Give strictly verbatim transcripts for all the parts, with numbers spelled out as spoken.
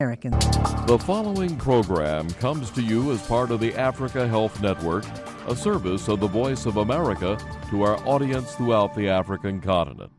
American. The following program comes to you as part of the Africa Health Network, a service of the Voice of America to our audience throughout the African continent.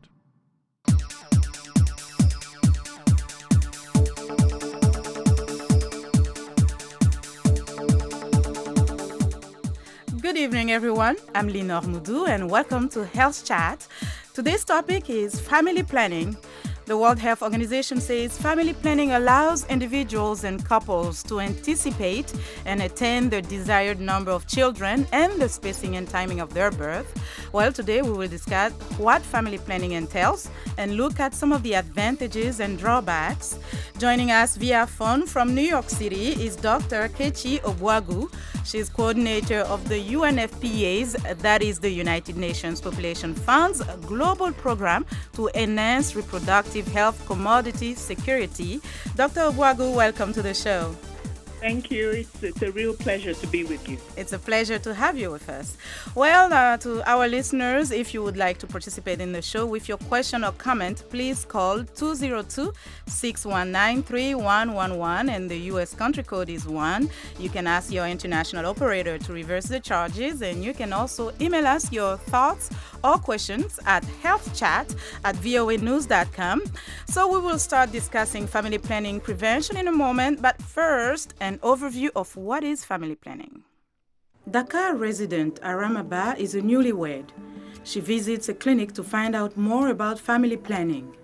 Good evening, everyone. I'm Lenore Moudou, and welcome to Health Chat. Today's topic is family planning. The World Health Organization says family planning allows individuals and couples to anticipate and attain their desired number of children and the spacing and timing of their birth. Well, today we will discuss what family planning entails and look at some of the advantages and drawbacks. Joining us via phone from New York City is Doctor Kechi Ogbuagu. She's coordinator of the U N F P A's, that is the United Nations Population Fund's global program to enhance reproductive health commodity security. Doctor Ogbuagu, welcome to the show. Thank you. It's, it's a real pleasure to be with you. It's a pleasure to have you with us. Well, uh, to our listeners, if you would like to participate in the show with your question or comment, please call two zero two, six one nine, three one one one and the U S country code is one. You can ask your international operator to reverse the charges, and you can also email us your thoughts or questions at healthchat at voa news dot com. So we will start discussing family planning prevention in a moment, but first, an overview of what is family planning. Dakar resident Aramaba is a newlywed. She visits a clinic to find out more about family planning.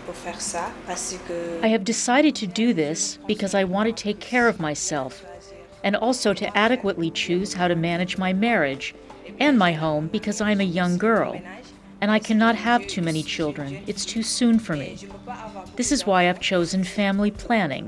I have decided to do this because I want to take care of myself and also to adequately choose how to manage my marriage and my home because I'm a young girl and I cannot have too many children. It's too soon for me. This is why I've chosen family planning.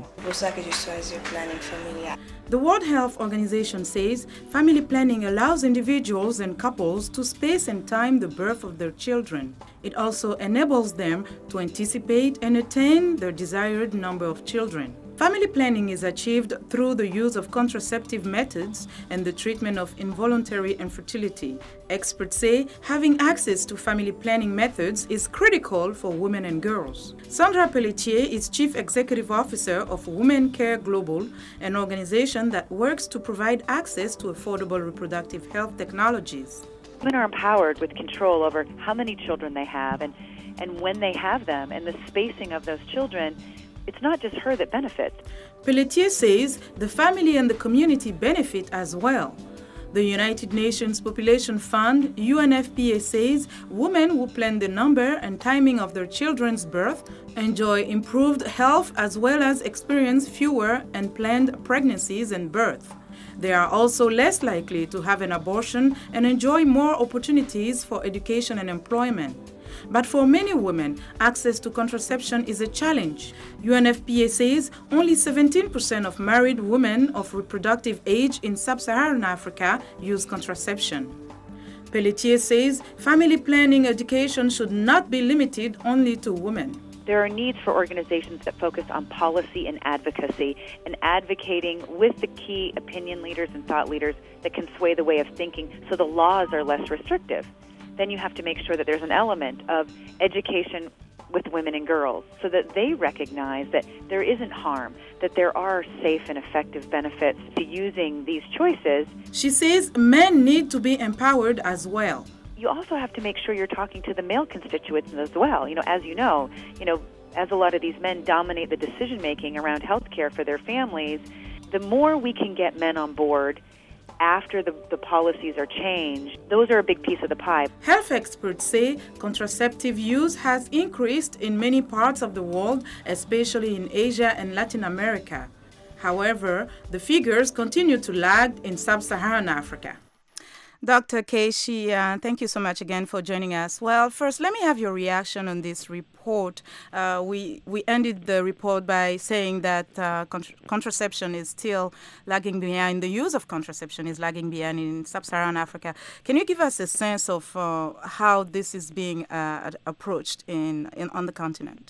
The World Health Organization says family planning allows individuals and couples to space and time the birth of their children. It also enables them to anticipate and attain their desired number of children. Family planning is achieved through the use of contraceptive methods and the treatment of involuntary infertility. Experts say having access to family planning methods is critical for women and girls. Sandra Pelletier is Chief Executive Officer of Women Care Global, an organization that works to provide access to affordable reproductive health technologies. Women are empowered with control over how many children they have and, and when they have them, and the spacing of those children. It's not just her that benefits. Pelletier says the family and the community benefit as well. The United Nations Population Fund, U N F P A, says women who plan the number and timing of their children's birth enjoy improved health as well as experience fewer unplanned pregnancies and birth. They are also less likely to have an abortion and enjoy more opportunities for education and employment. But for many women, access to contraception is a challenge. U N F P A says only seventeen percent of married women of reproductive age in sub-Saharan Africa use contraception. Pelletier says family planning education should not be limited only to women. There are needs for organizations that focus on policy and advocacy and advocating with the key opinion leaders and thought leaders that can sway the way of thinking so the laws are less restrictive. Then you have to make sure that there's an element of education with women and girls so that they recognize that there isn't harm, that there are safe and effective benefits to using these choices. She says men need to be empowered as well. You also have to make sure you're talking to the male constituents as well. You know, as you know, you know, as a lot of these men dominate the decision-making around health care for their families, the more we can get men on board after the, the policies are changed, those are a big piece of the pie. Health experts say contraceptive use has increased in many parts of the world, especially in Asia and Latin America. However, the figures continue to lag in sub-Saharan Africa. Doctor Kechi, uh, thank you so much again for joining us. Well, first, let me have your reaction on this report. Uh, we we ended the report by saying that uh, contra- contraception is still lagging behind. The use of contraception is lagging behind in sub-Saharan Africa. Can you give us a sense of uh, how this is being uh, approached in, in on the continent?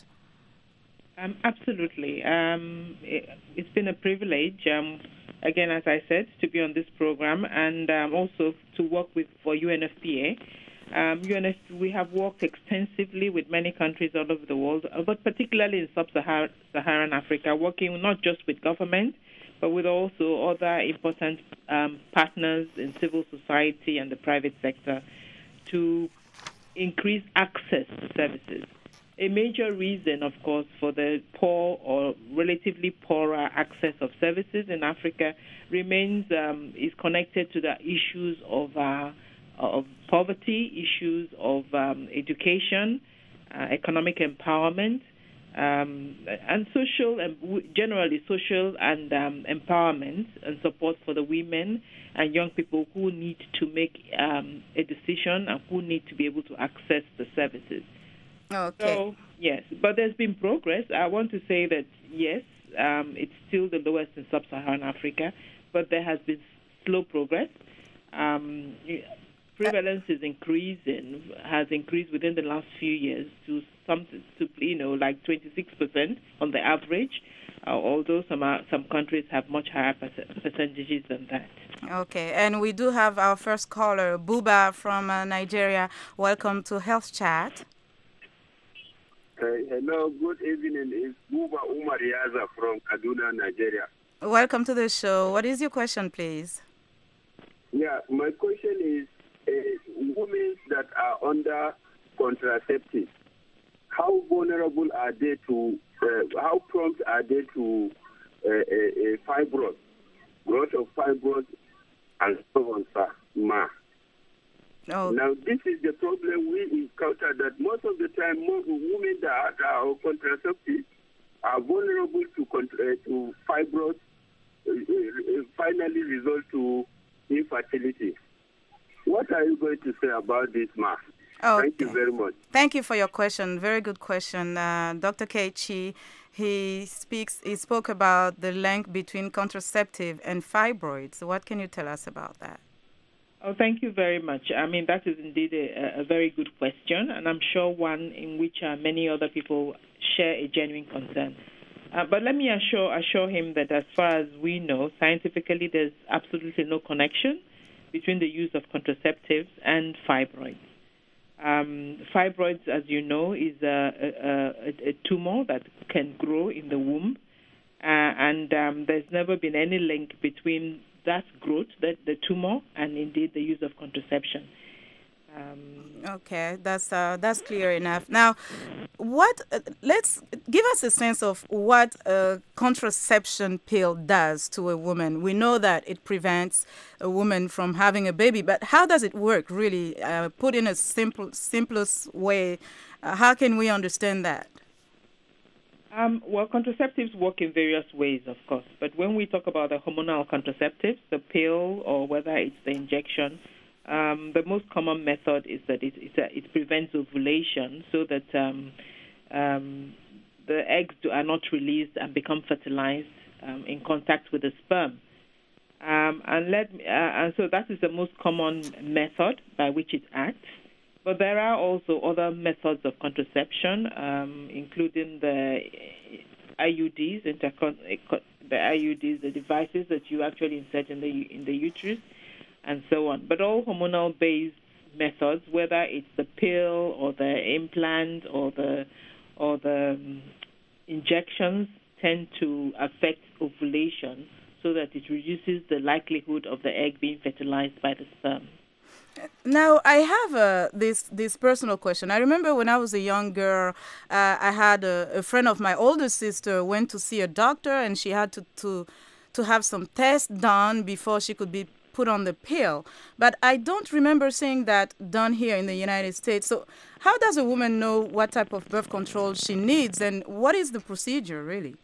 Um, absolutely. Um, it, it's been a privilege, um, again, as I said, to be on this program and um, also to work with for U N F P A. Um, U N F, we have worked extensively with many countries all over the world, uh, but particularly in sub-Saharan Africa, working not just with government, but with also other important um, partners in civil society and the private sector to increase access to services. A major reason, of course, for the poor or relatively poorer access of services in Africa remains um, is connected to the issues of uh, of poverty, issues of um, education, uh, economic empowerment, um, and social, and generally social and um, empowerment and support for the women and young people who need to make um, a decision and who need to be able to access the services. Okay. So, yes, but there's been progress. I want to say that, yes, um, it's still the lowest in sub-Saharan Africa, but there has been slow progress. Um, prevalence is increasing, has increased within the last few years to something, to, you know, like twenty-six percent on the average, uh, although some are, some countries have much higher percentages than that. Okay, and we do have our first caller, Buba from uh, Nigeria. Welcome to Health Chat. Uh, hello, good evening. It's Buba Umar Yaza from Kaduna, Nigeria. Welcome to the show. What is your question, please? Yeah, my question is, uh, women that are under contraceptive, how vulnerable are they to, uh, how prompt are they to uh, a, a fibroid, growth of fibroid, and so on, sir, ma? Oh. Now, this is the problem we encounter, that most of the time, most women that are on contraceptive are vulnerable to, uh, to fibroids, uh, uh, finally result to infertility. What are you going to say about this, ma? Okay. Thank you very much. Thank you for your question. Very good question. Uh, Doctor Kechi, he speaks. He spoke about the link between contraceptive and fibroids. What can you tell us about that? Oh, thank you very much. I mean, that is indeed a, a very good question, and I'm sure one in which uh, many other people share a genuine concern. Uh, but let me assure assure him that as far as we know, scientifically, there's absolutely no connection between the use of contraceptives and fibroids. Um, fibroids, as you know, is a, a, a tumor that can grow in the womb, uh, and um, there's never been any link between that growth, that the tumor, and indeed the use of contraception. Um, okay, that's uh, that's clear enough. Now, what? Uh, let's give us a sense of what a contraception pill does to a woman. We know that it prevents a woman from having a baby, but how does it work? Really, uh, put in a simple, simplest way. Uh, how can we understand that? Um, well, contraceptives work in various ways, of course. But when we talk about the hormonal contraceptives, the pill or whether it's the injection, um, the most common method is that it, it, uh, it prevents ovulation so that um, um, the eggs do, are not released and become fertilized um, in contact with the sperm. Um, and, let, uh, and so that is the most common method by which it acts. But there are also other methods of contraception, um, including the I U Ds, intercon- the I U Ds, the devices that you actually insert in the in the uterus, and so on. But all hormonal-based methods, whether it's the pill or the implant or the or the um, injections, tend to affect ovulation so that it reduces the likelihood of the egg being fertilized by the sperm. Now, I have uh, this this personal question. I remember when I was a young girl, uh, I had a, a friend of my older sister went to see a doctor, and she had to, to, to have some tests done before she could be put on the pill. But I don't remember seeing that done here in the United States. So how does a woman know what type of birth control she needs, and what is the procedure, really?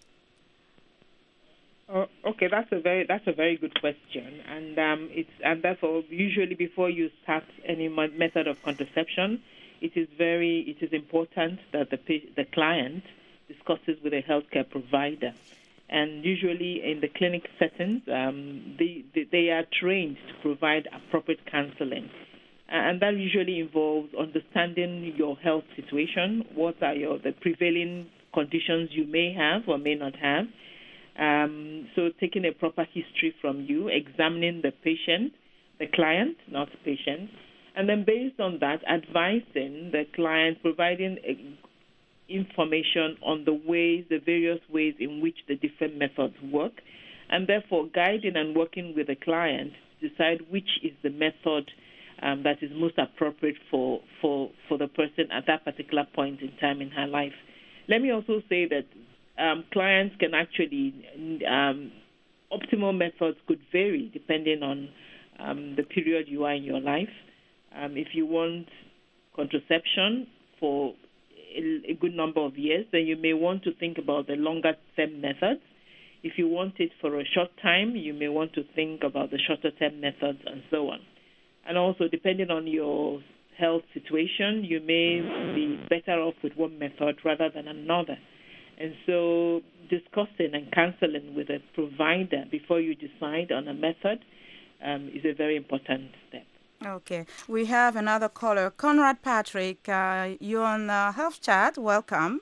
Oh, okay, that's a very that's a very good question, and um, it's and therefore usually before you start any method of contraception, it is very it is important that the the client discusses with a healthcare provider, and usually in the clinic settings, um, they, they they are trained to provide appropriate counseling, and that usually involves understanding your health situation, what are your the prevailing conditions you may have or may not have. Um, so taking a proper history from you, examining the patient, the client, not the patient, And then based on that, advising the client, providing uh, information on the ways, the various ways in which the different methods work, and therefore guiding and working with the client to decide which is the method um, that is most appropriate for, for, for the person at that particular point in time in her life. Let me also say that um, clients can actually, um, optimal methods could vary depending on um, the period you are in your life. Um, if you want contraception for a, a good number of years, then you may want to think about the longer-term methods. If you want it for a short time, you may want to think about the shorter-term methods and so on. And also, depending on your health situation, you may be better off with one method rather than another. And so discussing and counseling with a provider before you decide on a method um, is a very important step. Okay. We have another caller, Conrad Patrick. Uh, you're on uh, Health Chat. Welcome.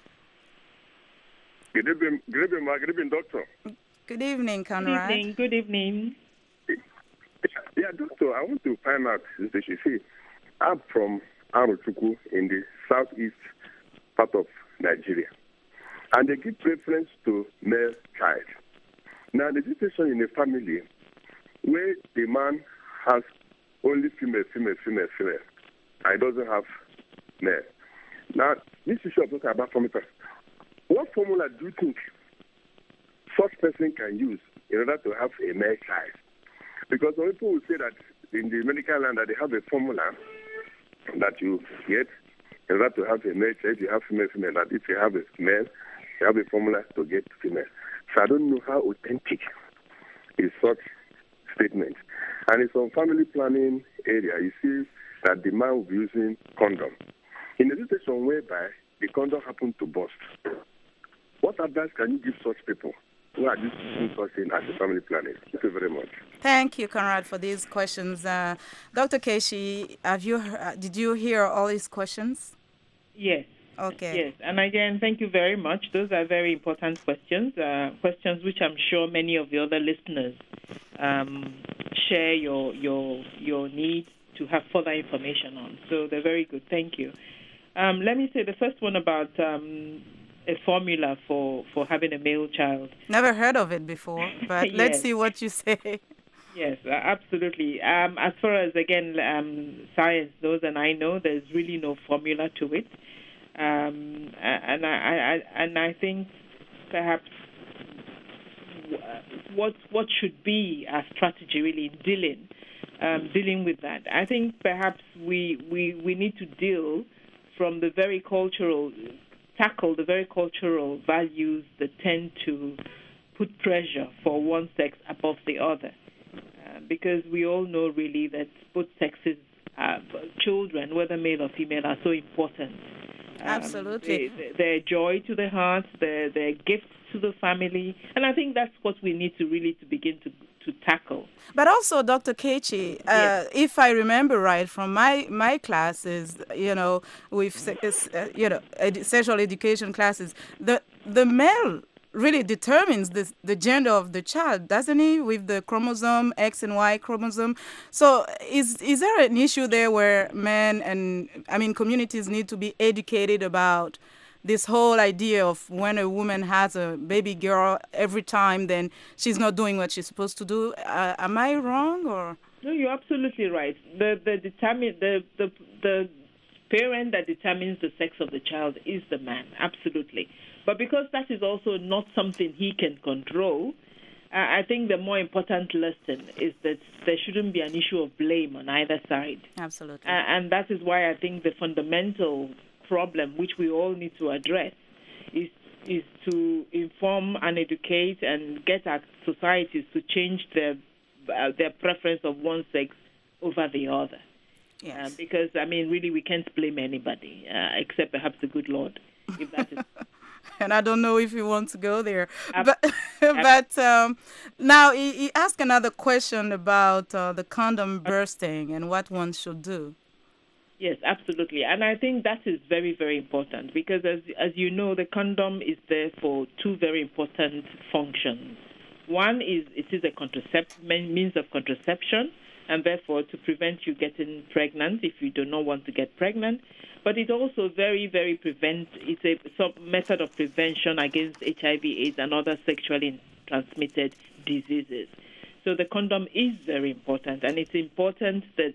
Good evening, good evening, Ma. Good evening, Doctor. Good evening, Conrad. Good evening. Good evening. Yeah, Doctor, I want to find out, you see, I'm from Arochukwu in the southeast part of Nigeria, and they give preference to male child. Now, the situation in a family where the man has only female, female, female, female, and doesn't have male. Now, this issue I'm talking about formula. What formula do you think such person can use in order to have a male child? Because some people will say that in the medical land that they have a formula that you get in order to have a male child. If you have female, female, that if you have a male, you have a formula to get female. So I don't know how authentic is such statement. And in some family planning area, you see that the man will be using condom. In a situation whereby the condom happened to burst, what advice can you give such people who are just doing such thing as a family planning? Thank you very much. Thank you, Conrad, for these questions. Uh, Doctor Keshi, have you uh, did you hear all these questions? Yes. Okay. Yes, and again, thank you very much. Those are very important questions, uh, questions which I'm sure many of the other listeners um, share your your your need to have further information on. So they're very good. Thank you. Um, let me say the first one about um, a formula for, for having a male child. Never heard of it before, but Yes. let's see what you say. Yes, uh, absolutely. Um, as far as, again, um, science knows, and I know, there's really no formula to it. Um, and I, I, and I think perhaps what what should be our strategy really in dealing um, dealing with that. I think perhaps we, we we need to deal from the very cultural, tackle the very cultural values that tend to put pressure for one sex above the other, uh, because we all know really that both sexes, uh, children, whether male or female, are so important. Um, Absolutely. They, they're joy to the heart, they're, they're gifts to the family, and I think that's what we need to really to begin to to tackle. But also, Doctor Kechi, uh, Yes. if I remember right from my, my classes, you know, with uh, you know ed- sexual education classes, the the male really determines the the gender of the child, doesn't he? With the chromosome X and Y chromosome. So is is there an issue there where men and I mean communities need to be educated about this whole idea of when a woman has a baby girl every time, then she's not doing what she's supposed to do? Uh, am I wrong or? No, you're absolutely right. The the determine the, the the parent that determines the sex of the child is the man, absolutely. But because that is also not something he can control, uh, I think the more important lesson is that there shouldn't be an issue of blame on either side. Absolutely. Uh, and that is why I think the fundamental problem, which we all need to address, is is to inform and educate and get our societies to change their uh, their preference of one sex over the other. Yes. Uh, because, I mean, really, we can't blame anybody, uh, except perhaps the good Lord, if that is... And I don't know if you want to go there. Ab- but but um, now he, he asked another question about uh, the condom bursting and what one should do. Yes, absolutely. And I think that is very, very important because, as as you know, the condom is there for two very important functions. One is it is a contracept- means of contraception, and therefore to prevent you getting pregnant if you do not want to get pregnant. But it also very, very prevent. It's a some method of prevention against H I V AIDS and other sexually transmitted diseases. So the condom is very important, and it's important that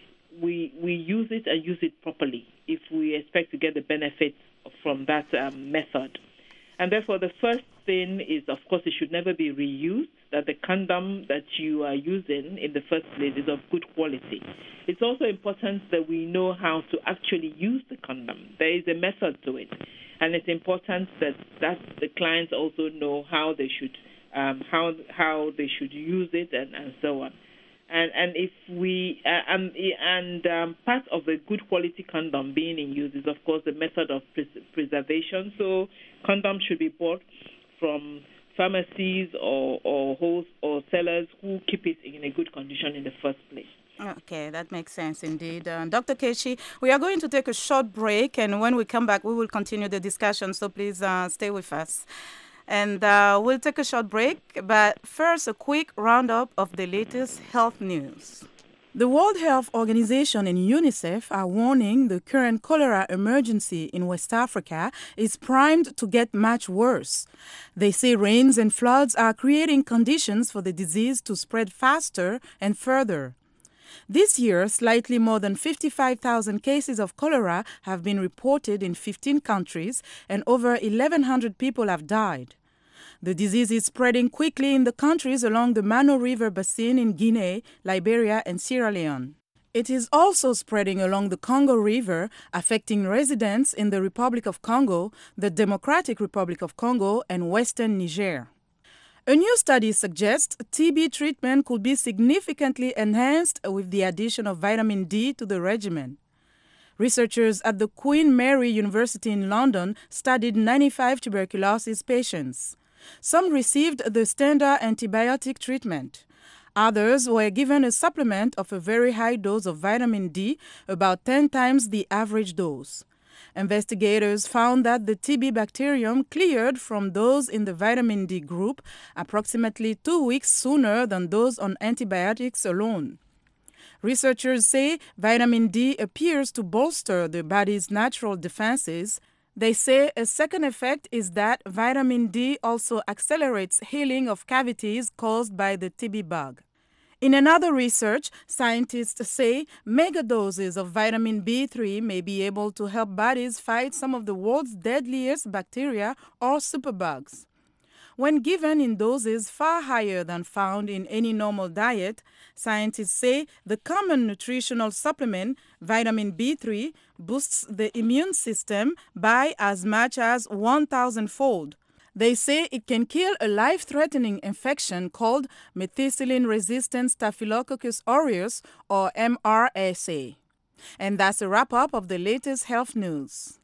we we use it and use it properly if we expect to get the benefits from that um, method. And therefore, the first thing is, of course, it should never be reused, that the condom that you are using in the first place is of good quality. It's also important that we know how to actually use the condom. There is a method to it, and it's important that, that the clients also know how they should um, how how they should use it and, and so on. And and if we uh, and and um, part of the good quality condom being in use is, of course, the method of pres- preservation. So condoms should be bought from pharmacies or or host or sellers who keep it in a good condition in the first place. Okay, that makes sense indeed. Uh, Doctor Kechi, we are going to take a short break, and when we come back, we will continue the discussion. So please uh, stay with us. And uh, we'll take a short break, but first a quick roundup of the latest health news. The World Health Organization and UNICEF are warning the current cholera emergency in West Africa is primed to get much worse. They say rains and floods are creating conditions for the disease to spread faster and further. This year, slightly more than fifty-five thousand cases of cholera have been reported in fifteen countries, and over eleven hundred people have died. The disease is spreading quickly in the countries along the Mano River basin in Guinea, Liberia, and Sierra Leone. It is also spreading along the Congo River, affecting residents in the Republic of Congo, the Democratic Republic of Congo, and western Niger. A new study suggests T B treatment could be significantly enhanced with the addition of vitamin D to the regimen. Researchers at the Queen Mary University in London studied ninety-five tuberculosis patients. Some received the standard antibiotic treatment. Others were given a supplement of a very high dose of vitamin D, about ten times the average dose. Investigators found that the T B bacterium cleared from those in the vitamin D group approximately two weeks sooner than those on antibiotics alone. Researchers say vitamin D appears to bolster the body's natural defenses. They say a second effect is that vitamin D also accelerates healing of cavities caused by the T B bug. In another research, scientists say megadoses of vitamin B three may be able to help bodies fight some of the world's deadliest bacteria or superbugs. When given in doses far higher than found in any normal diet, scientists say the common nutritional supplement, vitamin B three, boosts the immune system by as much as one thousand fold. They say it can kill a life-threatening infection called methicillin-resistant Staphylococcus aureus, or M R S A. And that's a wrap-up of the latest health news.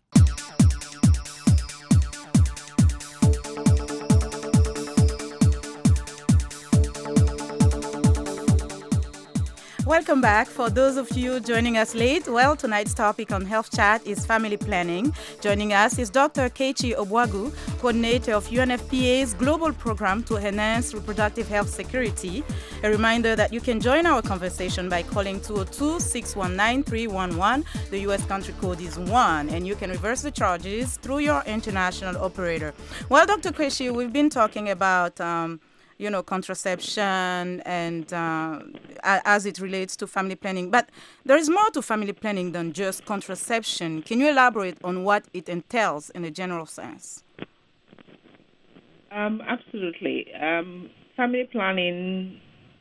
Welcome back. For those of you joining us late, well, tonight's topic on Health Chat is family planning. Joining us is Doctor Kechi Obwagu, coordinator of U N F P A's global program to enhance reproductive health security. A reminder that you can join our conversation by calling two oh two, six one nine, three one one. The U S country code is one, and you can reverse the charges through your international operator. Well, Doctor Kechi, we've been talking about um, you know, contraception and uh, as it relates to family planning. But there is more to family planning than just contraception. Can you elaborate on what it entails in a general sense? Um, absolutely. Um, family planning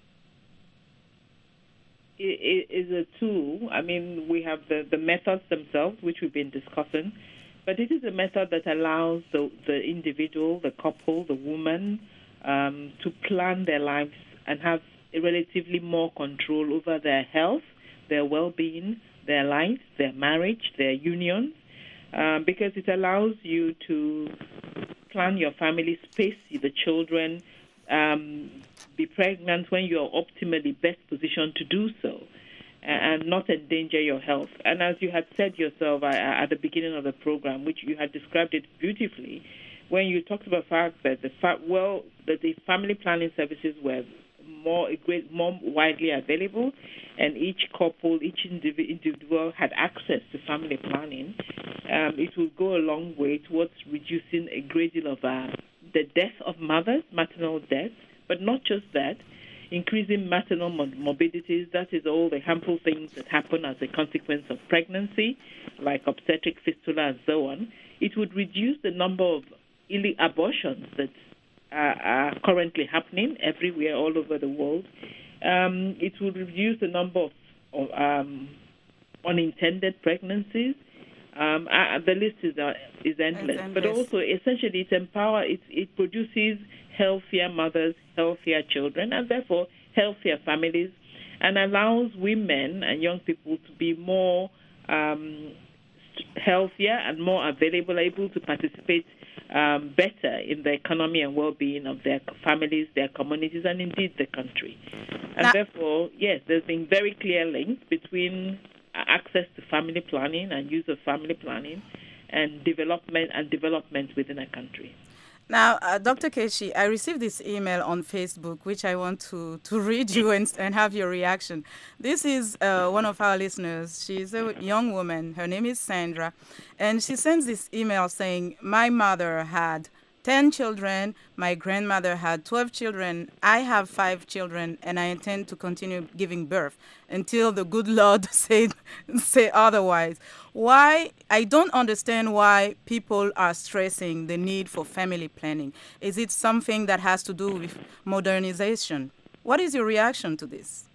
is a tool. I mean, we have the, the methods themselves, which we've been discussing, but it is a method that allows the, the individual, the couple, the woman, Um, to plan their lives and have a relatively more control over their health, their well-being, their life, their marriage, their union, um, because it allows you to plan your family space, the children, um, be pregnant when you're optimally best positioned to do so, and not endanger your health. And as you had said yourself at the beginning of the program, which you had described it beautifully, when you talked about the fact that the fa- well that the family planning services were more a great more widely available, and each couple, each indiv- individual had access to family planning, um, it will go a long way towards reducing a great deal of uh, the death of mothers, maternal death, but not just that, increasing maternal morbidities. That is all the harmful things that happen as a consequence of pregnancy, like obstetric fistula and so on. It would reduce the number of illegal abortions that uh, are currently happening everywhere all over the world. Um, it would reduce the number of, of um, unintended pregnancies. Um, uh, the list is uh, is endless. endless. But also, essentially, it empowers, it, it produces healthier mothers, healthier children, and therefore healthier families, and allows women and young people to be more um, healthier and more available, able to participate um, better in the economy and well-being of their families, their communities, and indeed the country. And now, therefore, yes, there's been very clear links between access to family planning and use of family planning and development and development within a country. Now, uh, Doctor Keshi, I received this email on Facebook, which I want to, to read you and, and have your reaction. This is uh, one of our listeners. She's a young woman. Her name is Sandra. And she sends this email saying, my mother had ten children. My grandmother had twelve children. I have five children, and I intend to continue giving birth until the good Lord say, say otherwise. Why? I don't understand why people are stressing the need for family planning. Is it something that has to do with modernization? What is your reaction to this?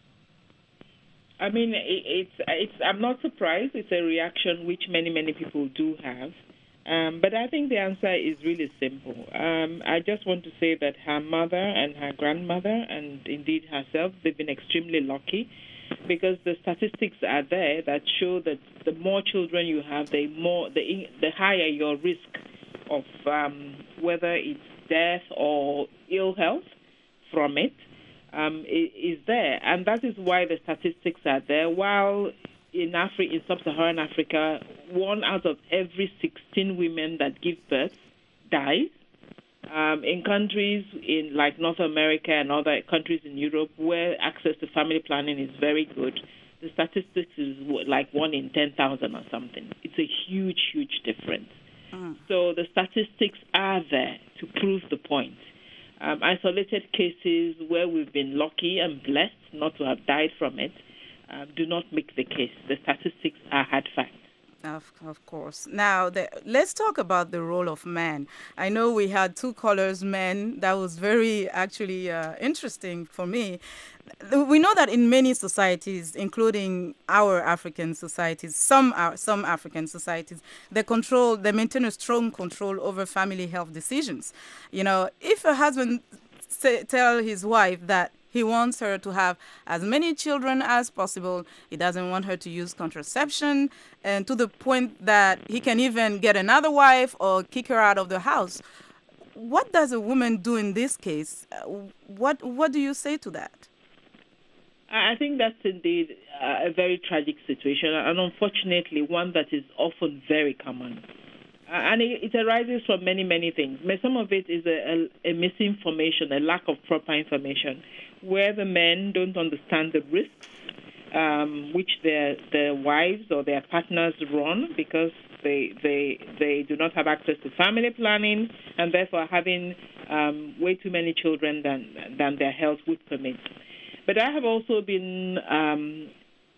I mean, it, it's, it's, I'm not surprised. It's a reaction which many, many people do have. Um, but I think the answer is really simple. Um, I just want to say that her mother and her grandmother, and indeed herself, they've been extremely lucky, because the statistics are there that show that the more children you have, the more the the higher your risk of um, whether it's death or ill health from it um, is there, and that is why the statistics are there. While in Africa, in sub-Saharan Africa, one out of every sixteen women that give birth dies. Um, in countries in like North America and other countries in Europe where access to family planning is very good, the statistics is like one in ten thousand or something. It's a huge, huge difference. Mm. So the statistics are there to prove the point. Um, isolated cases where we've been lucky and blessed not to have died from it uh, do not make the case. The statistics are hard facts. Of, of course. Now, the, let's talk about the role of man. I know we had two callers, men. That was very actually uh, interesting for me. We know that in many societies, including our African societies, some uh, some African societies, they control, they maintain a strong control over family health decisions. You know, if a husband say, tell his wife that he wants her to have as many children as possible, he doesn't want her to use contraception, and to the point that he can even get another wife or kick her out of the house. What does a woman do in this case? What What do you say to that? I think that's indeed a very tragic situation, and unfortunately one that is often very common. And it, it arises from many, many things. Some of it is a, a, a misinformation, a lack of proper information, where the men don't understand the risks um, which their their wives or their partners run because they they they do not have access to family planning and therefore having um, way too many children than than their health would permit. But I have also been um,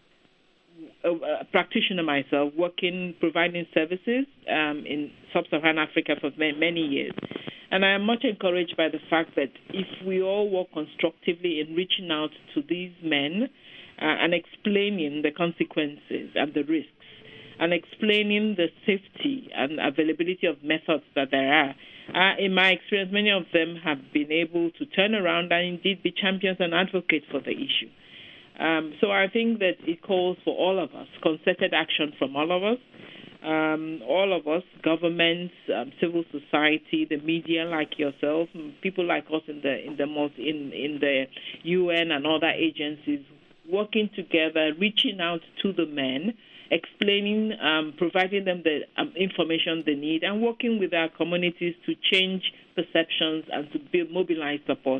a, a practitioner myself, working, providing services um, in sub-Saharan Africa for many years. And I am much encouraged by the fact that if we all work constructively in reaching out to these men uh, and explaining the consequences and the risks, and explaining the safety and availability of methods that there are, uh, in my experience, many of them have been able to turn around and indeed be champions and advocates for the issue. Um, so I think that it calls for all of us, concerted action from all of us, um, all of us, governments, um, civil society, the media like yourself, people like us in the in the most in, in the U N and other agencies, working together, reaching out to the men, explaining, um, providing them the um, information they need, and working with our communities to change perceptions and to build, mobilize support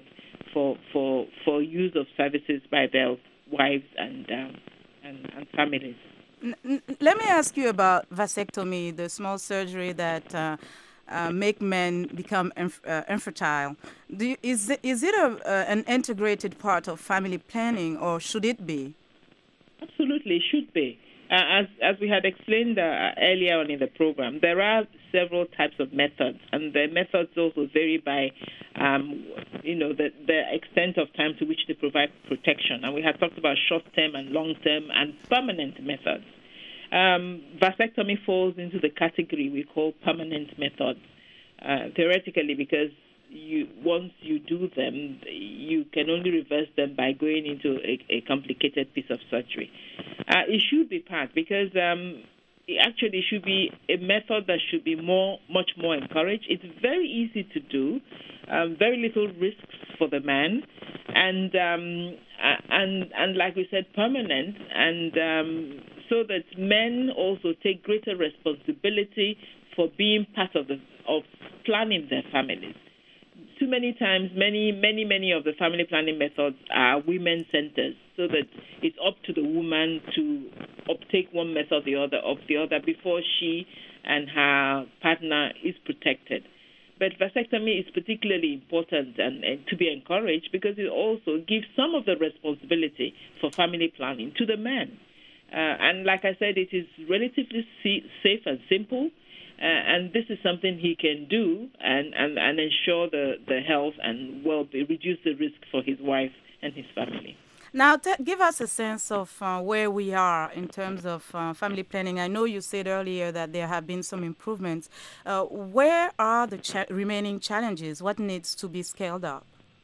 for for for use of services by their wives and um, and, and families. Let me ask you about vasectomy, the small surgery that uh, uh, make men become inf- uh, infertile. Do you, is it, is it a, uh, an integrated part of family planning, or should it be? Absolutely, it should be. Uh, as as we had explained uh, earlier on in the program, there are several types of methods, and the methods also vary by, um, you know, the, the extent of time to which they provide protection. And we had talked about short-term and long-term and permanent methods. Um, vasectomy falls into the category we call permanent methods, uh, theoretically, because you once you do them, you can only reverse them by going into a, a complicated piece of surgery. Uh, it should be part because um, it actually should be a method that should be more, much more encouraged. It's very easy to do, um, very little risks for the man, and um, and and like we said, permanent, and um, so that men also take greater responsibility for being part of the of planning their families. Too many times, many, many, many of the family planning methods are women-centered, so that it's up to the woman to uptake one method or the other of the other before she and her partner is protected. But vasectomy is particularly important and, and to be encouraged because it also gives some of the responsibility for family planning to the man. Uh, and like I said, it is relatively safe and simple. Uh, and this is something he can do and, and, and ensure the, the health and well reduce the risk for his wife and his family. Now, t- give us a sense of uh, where we are in terms of uh, family planning. I know you said earlier that there have been some improvements. Uh, where are the cha- remaining challenges? What needs to be scaled up?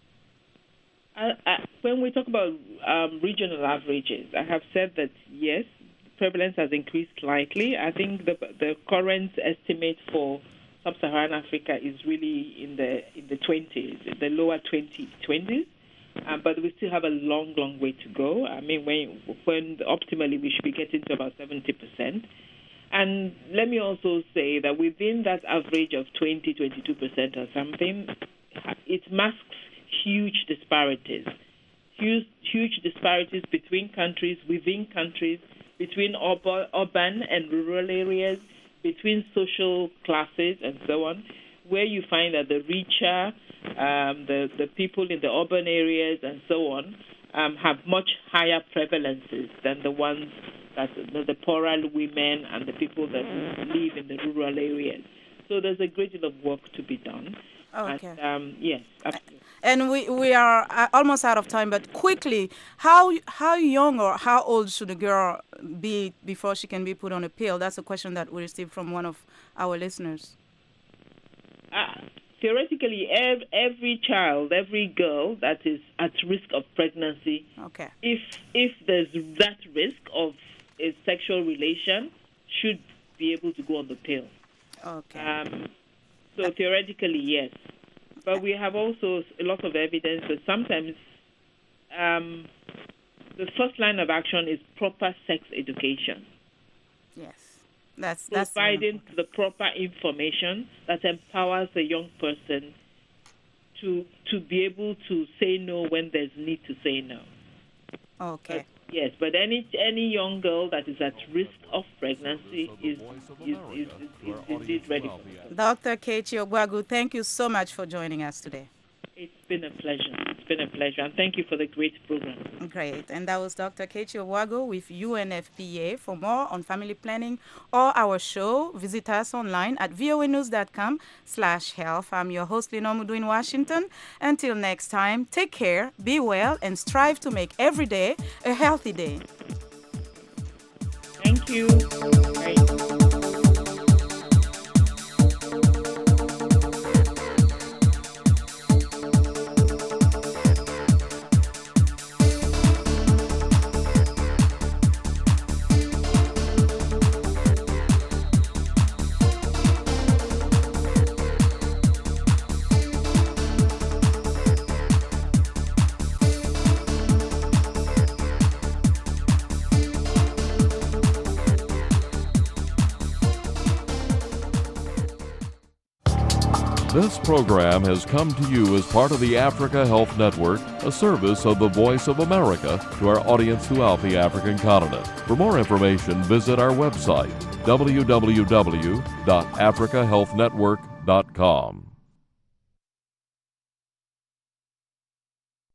I, I, when we talk about um, regional averages, I have said that, yes, prevalence has increased slightly. I think the the current estimate for sub-Saharan Africa is really in the in the twenties, the lower twenties, um, but we still have a long, long way to go. I mean, when when optimally we should be getting to about seventy percent. And let me also say that within that average of twenty, twenty-two percent or something, it masks huge disparities, huge huge disparities between countries, within countries, between urban and rural areas, between social classes and so on, where you find that the richer, um, the, the people in the urban areas and so on, um, have much higher prevalences than the ones that the, the poorer women and the people that live in the rural areas. So there's a great deal of work to be done. Okay. And, um, yes, absolutely. And we, we are almost out of time, but quickly, how how young or how old should a girl be before she can be put on a pill? That's a question that we received from one of our listeners. Uh, theoretically, every, every child, every girl that is at risk of pregnancy, okay, if if there's that risk of a sexual relation, should be able to go on the pill. Okay. Um, so theoretically, yes. But we have also a lot of evidence that sometimes um, the first line of action is proper sex education. Yes, that's that's providing the proper information that empowers the young person to to be able to say no when there's need to say no. Okay. But, yes, but any any young girl that is at risk of pregnancy is is, is, is, is indeed ready for it. Doctor Kechi Ogwagu, thank you so much for joining us today. It's been a pleasure. It's been a pleasure. And thank you for the great program. Great. And that was Doctor Kechi Ogwagu with U N F P A. For more on family planning or our show, visit us online at voanews.com slash health. I'm your host, Lenore Mudu in Washington. Until next time, take care, be well, and strive to make every day a healthy day. Thank you. Bye. This program has come to you as part of the Africa Health Network, a service of the Voice of America to our audience throughout the African continent. For more information, visit our website, w w w dot africa health network dot com.